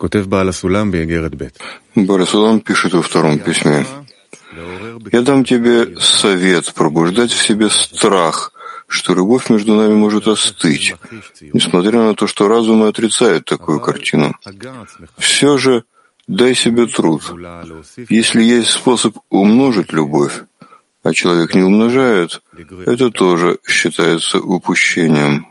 Барасулам пишет во втором письме: «Я дам тебе совет пробуждать в себе страх, что любовь между нами может остыть, несмотря на то, что разум и отрицает такую картину. Все же дай себе труд. Если есть способ умножить любовь, а человек не умножает, это тоже считается упущением.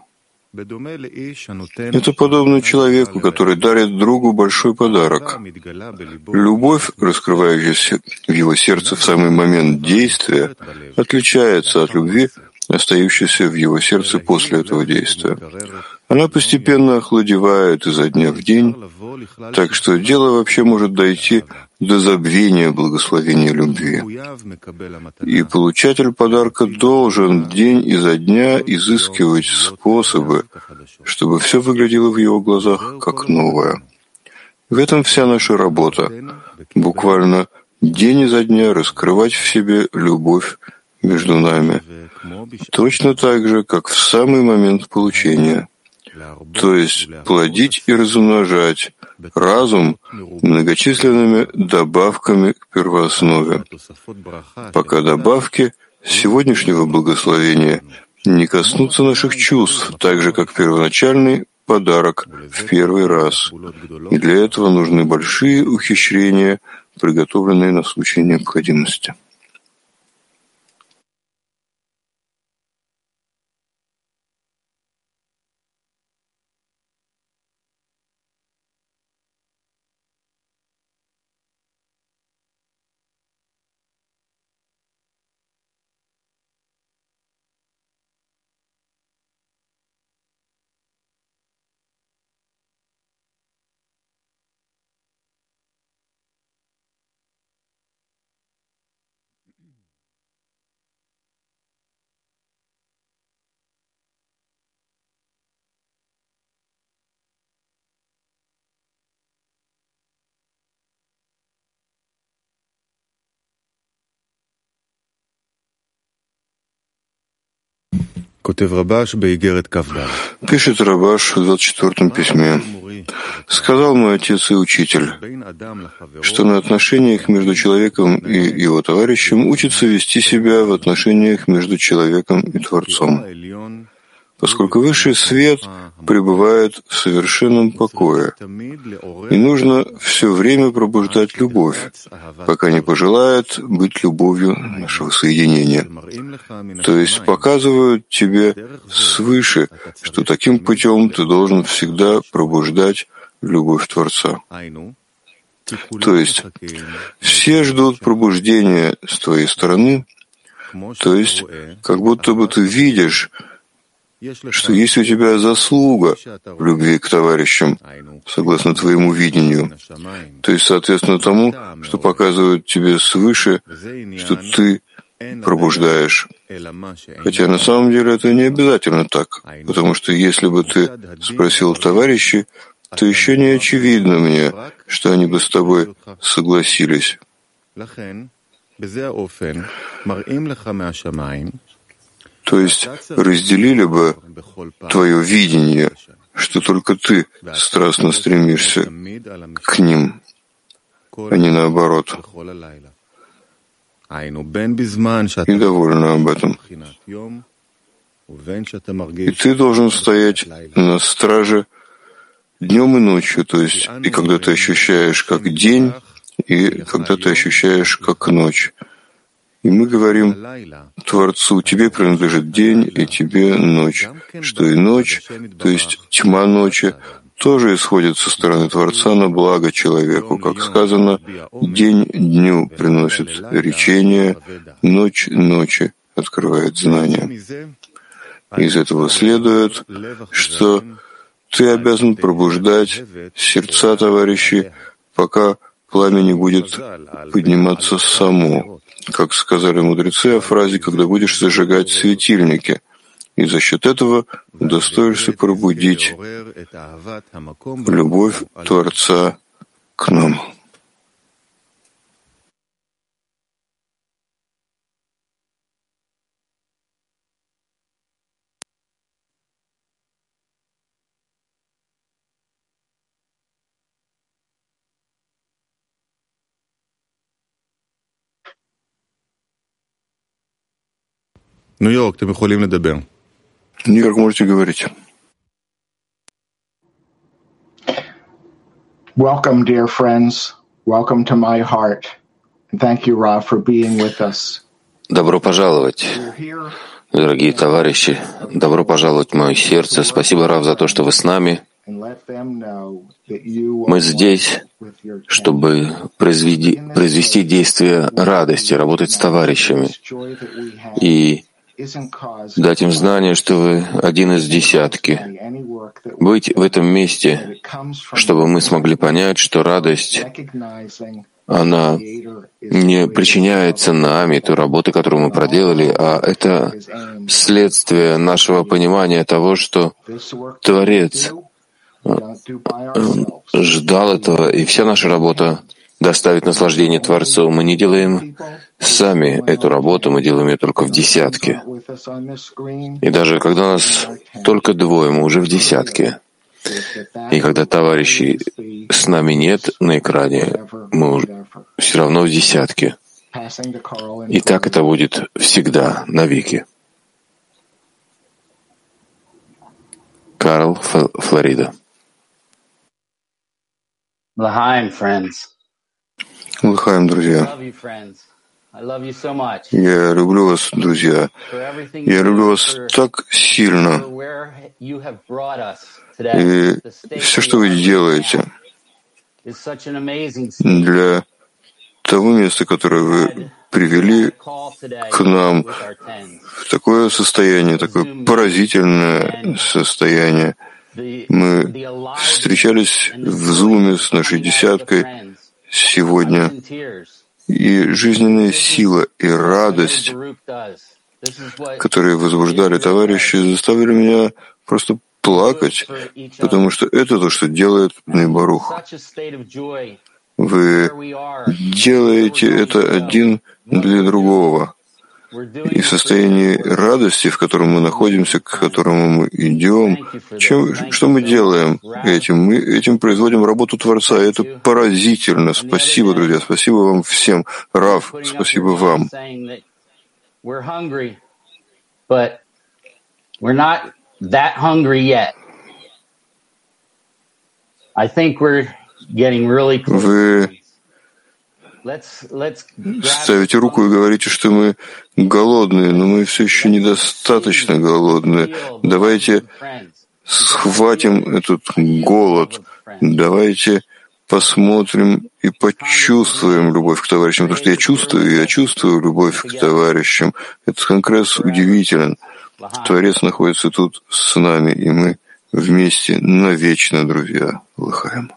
Это подобно человеку, который дарит другу большой подарок. Любовь, раскрывающаяся в его сердце в самый момент действия, отличается от любви, остающейся в его сердце после этого действия. Она постепенно охладевает изо дня в день, так что дело вообще может дойти до забвения благословения любви. И получатель подарка должен день изо дня изыскивать способы, чтобы все выглядело в его глазах как новое. В этом вся наша работа. Буквально день изо дня раскрывать в себе любовь между нами, точно так же, как в самый момент получения. То есть плодить и размножать разум многочисленными добавками к первооснове, пока добавки сегодняшнего благословения не коснутся наших чувств, так же, как первоначальный подарок в первый раз. И для этого нужны большие ухищрения, приготовленные на случай необходимости. Пишет Рабаш в 24-м письме. «Сказал мой отец и учитель, что на отношениях между человеком и его товарищем учится вести себя в отношениях между человеком и Творцом, поскольку высший свет пребывает в совершенном покое, и нужно все время пробуждать любовь, пока не пожелает быть любовью нашего соединения. То есть показывают тебе свыше, что таким путем ты должен всегда пробуждать любовь Творца. То есть все ждут пробуждения с твоей стороны, то есть как будто бы ты видишь, что есть у тебя заслуга в любви к товарищам, согласно твоему видению, то есть соответственно тому, что показывают тебе свыше, что ты пробуждаешь. Хотя на самом деле это не обязательно так, потому что если бы ты спросил товарищей, то еще не очевидно мне, что они бы с тобой согласились. То есть разделили бы твое видение, что только ты страстно стремишься к ним, а не наоборот. И довольны об этом. И ты должен стоять на страже днем и ночью, то есть и когда ты ощущаешь как день, и когда ты ощущаешь как ночь. И мы говорим Творцу: тебе принадлежит день, и тебе ночь, что и ночь, то есть тьма ночи, тоже исходит со стороны Творца на благо человеку. Как сказано, день дню приносит речение, ночь ночи открывает знания. Из этого следует, что ты обязан пробуждать сердца товарищей, пока пламя не будет подниматься само, как сказали мудрецы о фразе «когда будешь зажигать светильники», и за счет этого удостоишься пробудить любовь Творца к нам. Нью-Йорк, можете говорить. Welcome, dear friends. Welcome to my heart. And thank you, Rav, for being with us. Добро пожаловать, дорогие товарищи. Добро пожаловать в мое сердце. Спасибо, Рав, за то, что вы с нами. Мы здесь, чтобы произвести действие радости, работать с товарищами и дать им знание, что вы один из десятки. Быть в этом месте, чтобы мы смогли понять, что радость, она не причиняется нами, той работы, которую мы проделали, а это следствие нашего понимания того, что Творец ждал этого, и вся наша работа доставит наслаждение Творцу. Мы не делаем сами эту работу, мы делаем ее только в десятке. И даже когда нас только двое, мы уже в десятке. И когда товарищей с нами нет на экране, мы уже все равно в десятке. И так это будет всегда, навеки. Карл, Флорида. L'chaim, friends. Лыхаем, друзья. Я люблю вас, друзья. Я люблю вас так сильно. И все, что вы делаете для того места, которое вы привели к нам в такое состояние, такое поразительное состояние. Мы встречались в Зуме с нашей десяткой сегодня, и жизненная сила и радость, которые возбуждали товарищи, заставили меня просто плакать, потому что это то, что делает Бней Барух. Вы делаете это один для другого. И в состоянии радости, в котором мы находимся, к которому мы идем, что мы делаем этим? Мы этим производим работу Творца, и это поразительно. Спасибо, друзья, спасибо вам всем. Рав, спасибо вам. Вы ставите руку и говорите, что мы голодные, но мы все еще недостаточно голодные. Давайте схватим этот голод. Давайте посмотрим и почувствуем любовь к товарищам. Потому что я чувствую любовь к товарищам. Этот конгресс удивителен. Творец находится тут с нами, и мы вместе навечно, друзья. Лыхаем.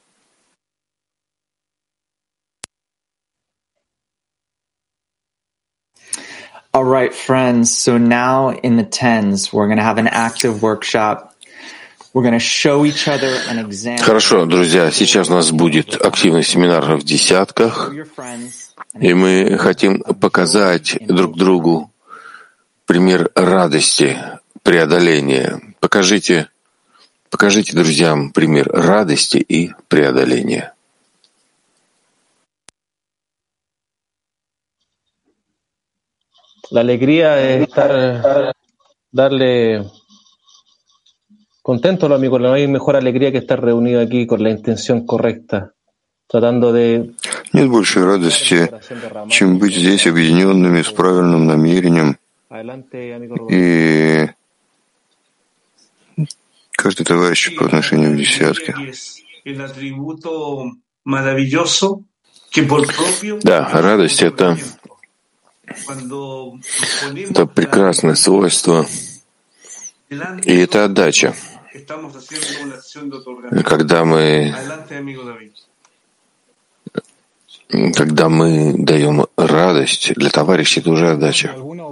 All right, friends. So now in the tens, we're going to have an active workshop. We're going to show each other an example. Хорошо, друзья, сейчас у нас будет активный семинар в десятках, и мы хотим показать друг другу пример радости, преодоления. Покажите друзьям пример радости и преодоления. La alegría de darle contento a los amigos. No hay mejor alegría que estar reunido aquí con la intención correcta, tratando de... Нет большей радости, чем быть здесь объединенными с правильным намерением. И каждый товарищ по отношению к десятке. Да, радость — это прекрасное свойство, и это отдача. Когда мы даем радость для товарищей, это уже отдача.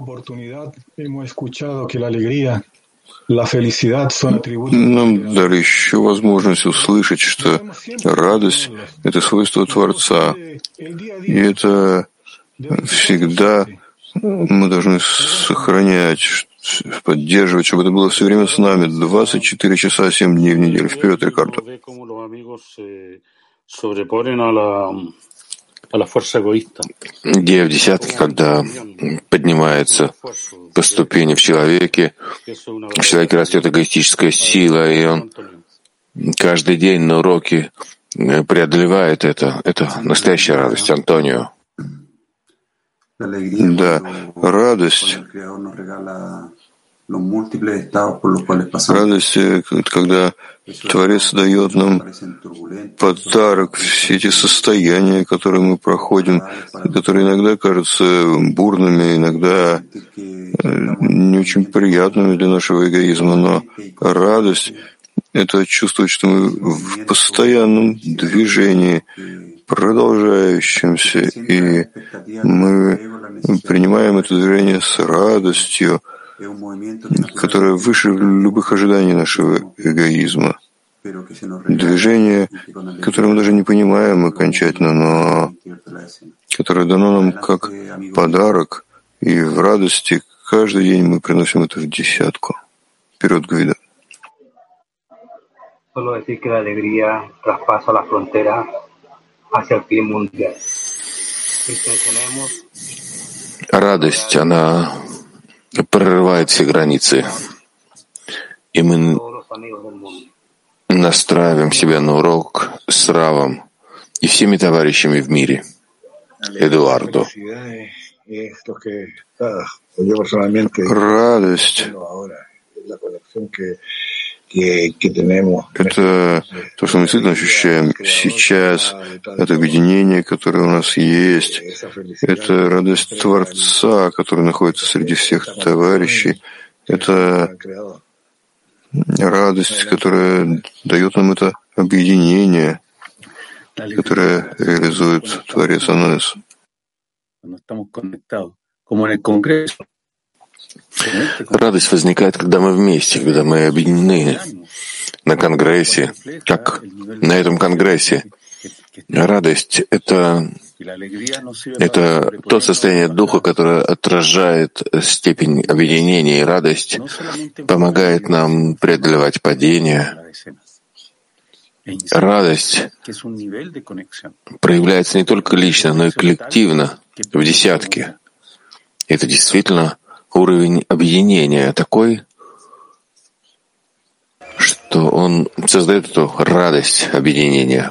Нам дали еще возможность услышать, что радость — это свойство Творца, и это всегда мы должны сохранять, поддерживать, чтобы это было все время с нами, 24 часа, 7 дней в неделю. Вперед, Рикардо. Идея в десятке, когда поднимается по ступени в человеке растет эгоистическая сила, и он каждый день на уроке преодолевает это. Это настоящая радость, Антонио. Да, радость, когда Творец дает нам подарок, все эти состояния, которые мы проходим, которые иногда кажутся бурными, иногда не очень приятными для нашего эгоизма, но радость — это чувствовать, что мы в постоянном движении, продолжающемся, и мы принимаем это движение с радостью, которое выше любых ожиданий нашего эгоизма. Движение, которое мы даже не понимаем окончательно, но которое дано нам как подарок, и в радости каждый день мы приносим это в десятку. Вперед, Гвида. Радость, она прорывает все границы, и мы настраиваем себя на урок с Равом и всеми товарищами в мире. Эдуардо. Радость — это то, что мы действительно ощущаем сейчас, это объединение, которое у нас есть, это радость Творца, который находится среди всех товарищей, это радость, которая дает нам это объединение, которое реализует Творец Ануэс. Радость возникает, когда мы вместе, когда мы объединены на конгрессе, как на этом конгрессе. Радость — это то состояние духа, которое отражает степень объединения, и радость помогает нам преодолевать падения. Радость проявляется не только лично, но и коллективно, в десятке. Это действительно уровень объединения такой, что он создает эту радость объединения.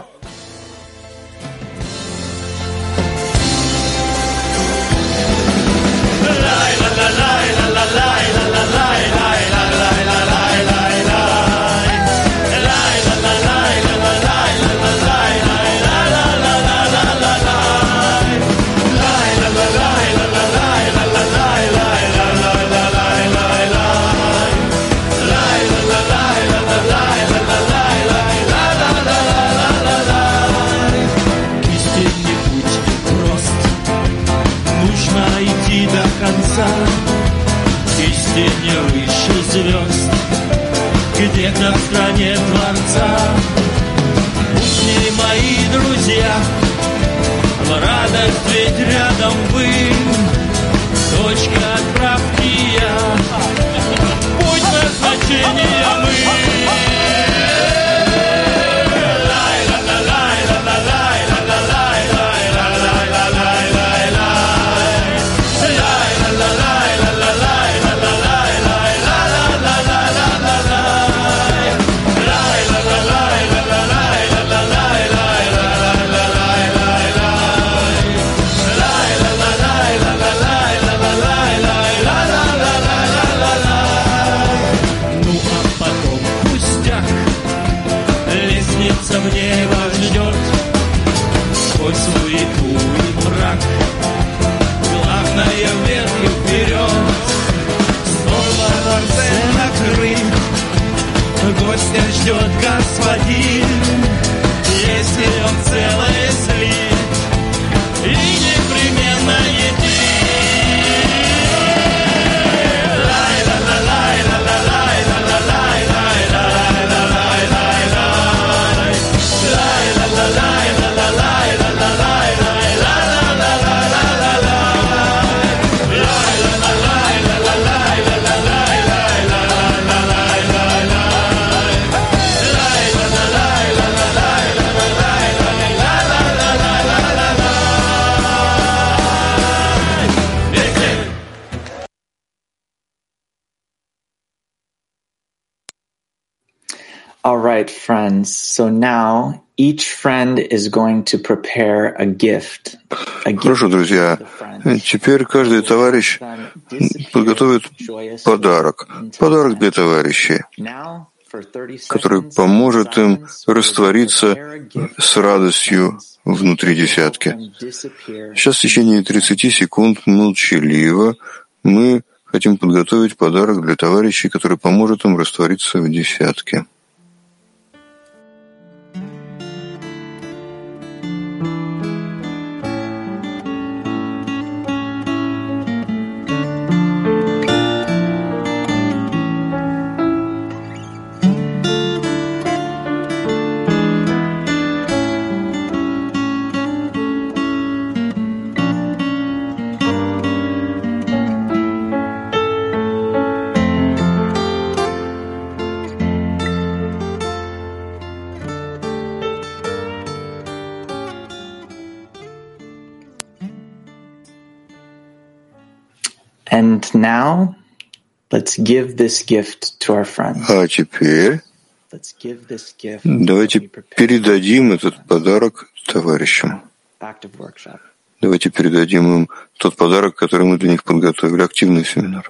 Истине выше звезд, где-то в стране Творца. Пусть в ней мои друзья, в радость ведь рядом вы. Точка отправки я, путь назначения мы. All right, friends. So now each friend is going to prepare a gift. Хорошо, друзья. Теперь каждый товарищ подготовит подарок. Подарок для товарищей, который поможет им раствориться с радостью внутри десятки. Сейчас в течение 30 секунд молчаливо мы хотим подготовить подарок для товарищей, который поможет им раствориться в десятке. And now, let's give this gift to our friend. А теперь давайте передадим этот подарок товарищам. Давайте передадим им тот подарок, который мы для них подготовили, активный семинар.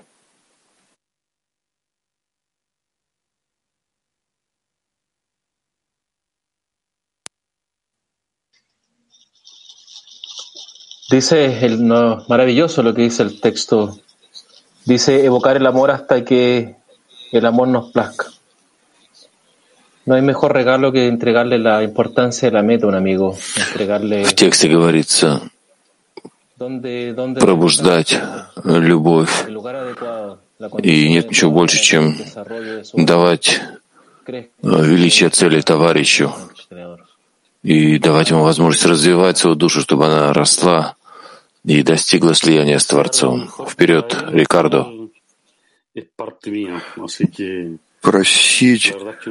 Dice maravilloso lo que dice el texto. Dice evocar el amor hasta que el amor nos plazca. No hay mejor regalo que entregarle la importancia de la meta a un amigo. Entregarle. В тексте говорится пробуждать любовь. И нет ничего больше, чем давать величие цели товарищу и давать ему возможность развивать свою душу, чтобы она росла и достигла слияния с Творцом. Вперед, Рикардо. Просить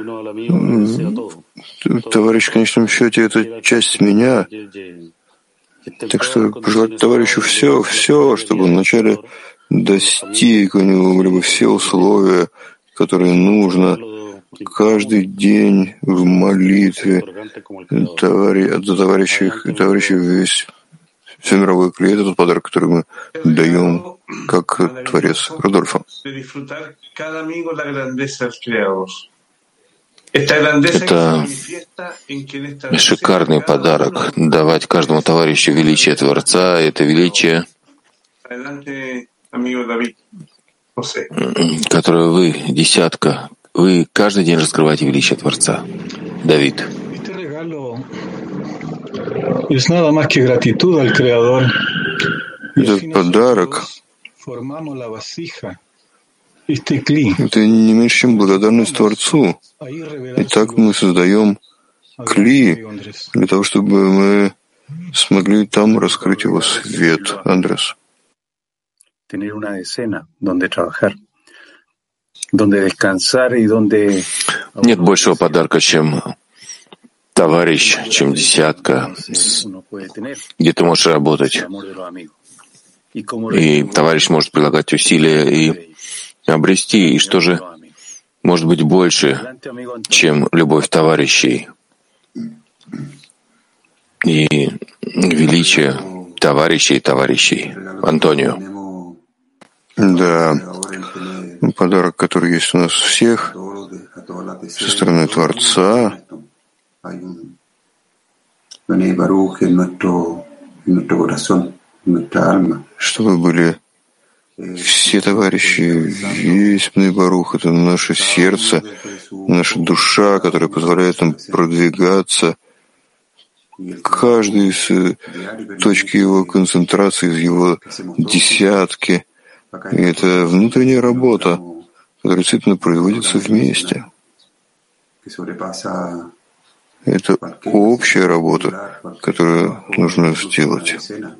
товарищ в конечном счете — это часть меня. Так что пожелать товарищу все, чтобы он вначале достиг у него либо все условия, которые нужно каждый день в молитве товарищей весь все мировой клей. Это тот подарок, который мы даем как Творец. Рудольфо. Это шикарный подарок — давать каждому товарищу величие Творца. Это величие, которое вы, десятка, вы каждый день раскрываете величие Творца. Давид. Этот подарок — это не меньше, чем благодарность Творцу. И так мы создаем кли для того, чтобы мы смогли там раскрыть его свет. Андрес. Нет большего подарка, чем товарищ, чем десятка, где ты можешь работать. И товарищ может прилагать усилия и обрести. И что же может быть больше, чем любовь товарищей и величие товарищей. Антонио. Да, подарок, который есть у нас всех, со стороны Творца, чтобы были все товарищи, весь Бней-Барух — это наше сердце, наша душа, которая позволяет нам продвигаться. Каждый из точки его концентрации, из его десятки. И это внутренняя работа, которая действительно производится вместе. Это общая работа, которую нужно сделать.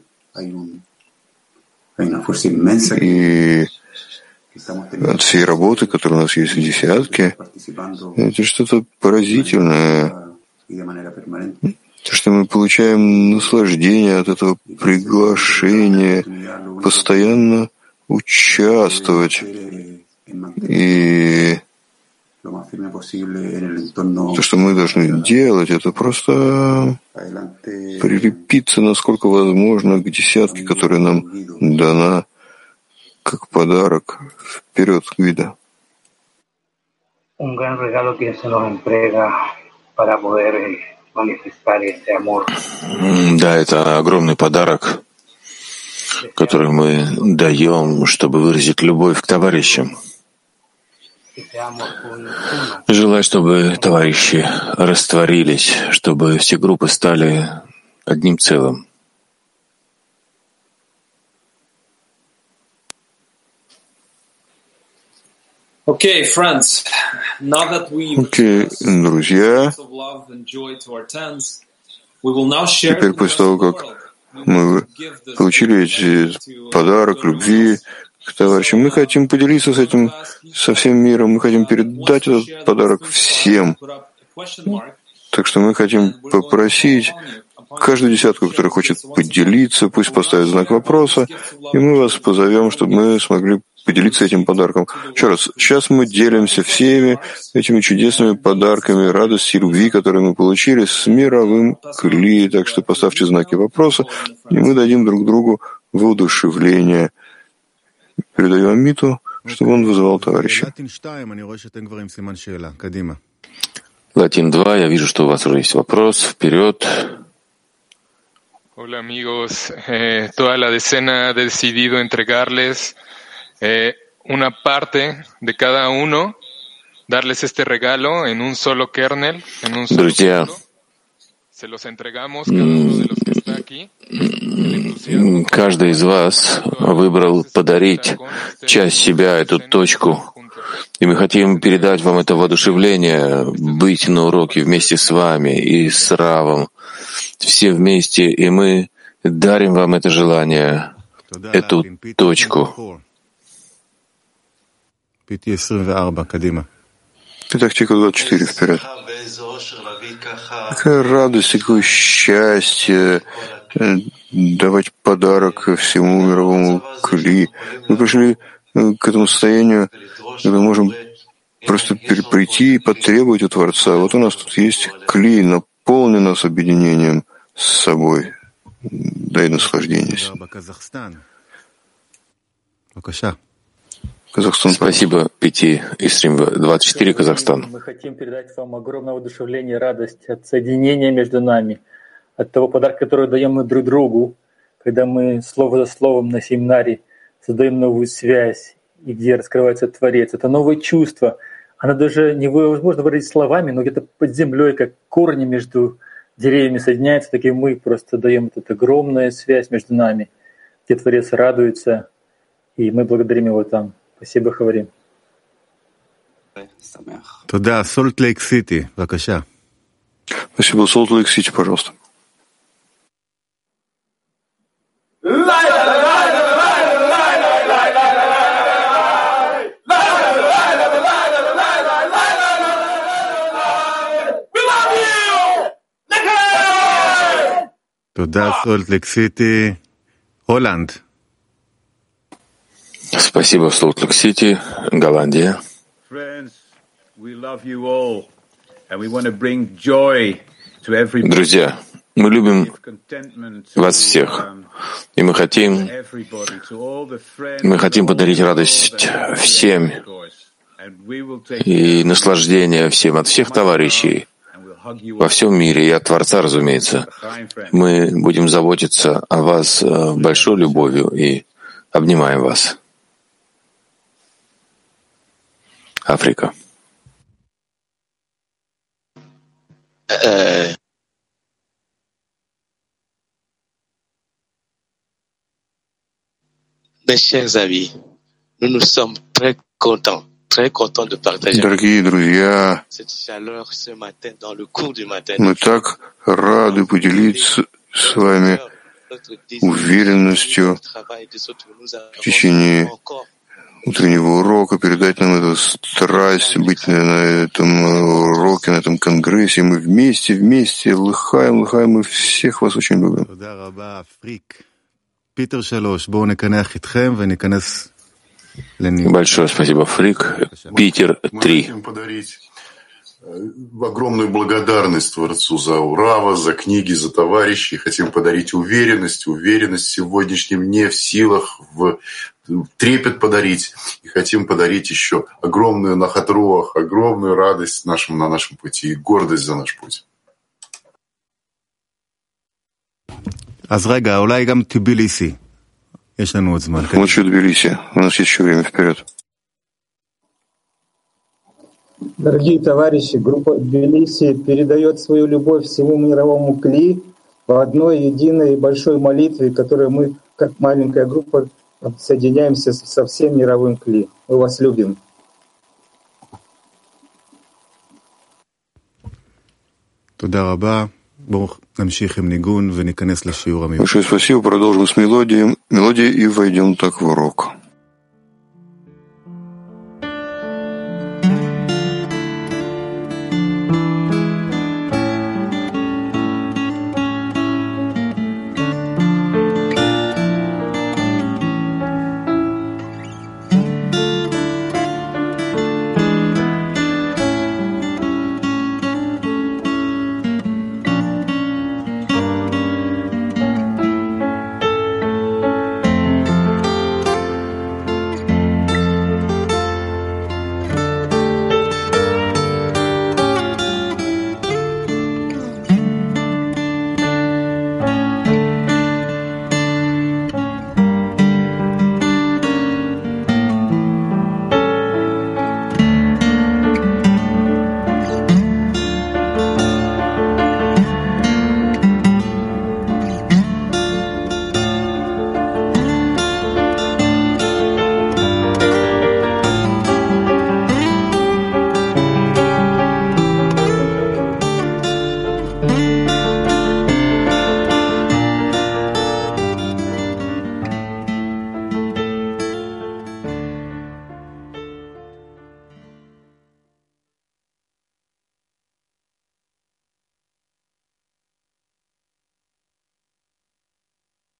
И от всей работы, которая у нас есть в десятке, это что-то поразительное. То, что мы получаем наслаждение от этого приглашения постоянно участвовать и То, что мы должны делать, это просто прилепиться, насколько возможно, к десятке, которая нам дана как подарок вперед к виду. Да, это огромный подарок, который мы даем, чтобы выразить любовь к товарищам. Желаю, чтобы товарищи растворились, чтобы все группы стали одним целым. Окей, друзья, теперь после того, как мы получили эти подарок любви к товарищам, мы хотим поделиться со всем миром, мы хотим передать этот подарок всем. Так что мы хотим попросить каждую десятку, которая хочет поделиться, пусть поставит знак вопроса, и мы вас позовем, чтобы мы смогли поделиться этим подарком. Еще раз, сейчас мы делимся всеми этими чудесными подарками радости и любви, которые мы получили с мировым кли. Так что поставьте знаки вопроса, и мы дадим друг другу воодушевление. Передаю Амиту, чтобы он вызывал товарища. Латин 2, я вижу, что у вас уже есть вопрос. Вперед. Hola amigos, toda la decena ha decidido entregarles una parte de cada uno, darles este regalo en un solo kernel, en un solo Друзья, se los entregamos cada uno de los que está aquí. Каждый из вас выбрал подарить часть себя, эту точку, и мы хотим передать вам это воодушевление, быть на уроке вместе с вами и с Равом, все вместе, и мы дарим вам это желание, эту точку. Итак, Тика 24, вперед. Какая радость, какое счастье давать подарок всему мировому кли. Мы пришли к этому состоянию, когда мы можем просто прийти и потребовать у Творца. Вот у нас тут есть кли, наполни нас объединением с собой. Дай наслаждение. Казахстан. Спасибо, 5 из стрим 24, Казахстан. Мы хотим передать вам огромное воодушевление и радость от соединения между нами, от того подарка, который даем мы друг другу, когда мы слово за словом на семинаре создаем новую связь, и где раскрывается Творец. Это новое чувство. Оно даже невозможно выразить словами, но где-то под землей, как корни между деревьями соединяются, так и мы просто даем эту огромную связь между нами, где Творец радуется, и мы благодарим Его там. Спасибо, Хаварим. Туда, Солт-Лейк-Сити, бакаша. Спасибо, Солт-Лейк-Сити, пожалуйста. Туда, Солт-Лейк-Сити, Голланд. Спасибо, Солт-Лейк-Сити, Голландия. Друзья, мы любим вас всех, и мы хотим подарить радость всем и наслаждение всем от всех товарищей во всем мире и от Творца, разумеется. Мы будем заботиться о вас большой любовью и обнимаем вас. Африка. Mes chers amis, nous sommes très contents de partager Дорогие друзья, cette chaleur ce matin dans le cours du matin. Мы так рады поделиться с вами уверенностью в течение утреннего урока, передать нам эту страсть, быть на этом уроке, на этом конгрессе. Мы вместе, лыхаем, мы всех вас очень любим. Большое спасибо, Фрик. Питер 3. Огромную благодарность Творцу за Урава, за книги, за товарищей. Хотим подарить уверенность в сегодняшнем дне, в силах, в трепет подарить. И хотим подарить еще огромную нахат-руах, огромную радость на нашем пути и гордость за наш путь. Лучше Тбилиси. У нас есть еще время. Вперед. Дорогие товарищи, группа Тбилиси передает свою любовь всему мировому Кли в одной единой большой молитве, которой мы, как маленькая группа, соединяемся со всем мировым Кли. Мы вас любим. Большое спасибо. Продолжим с мелодией и войдем так в урок.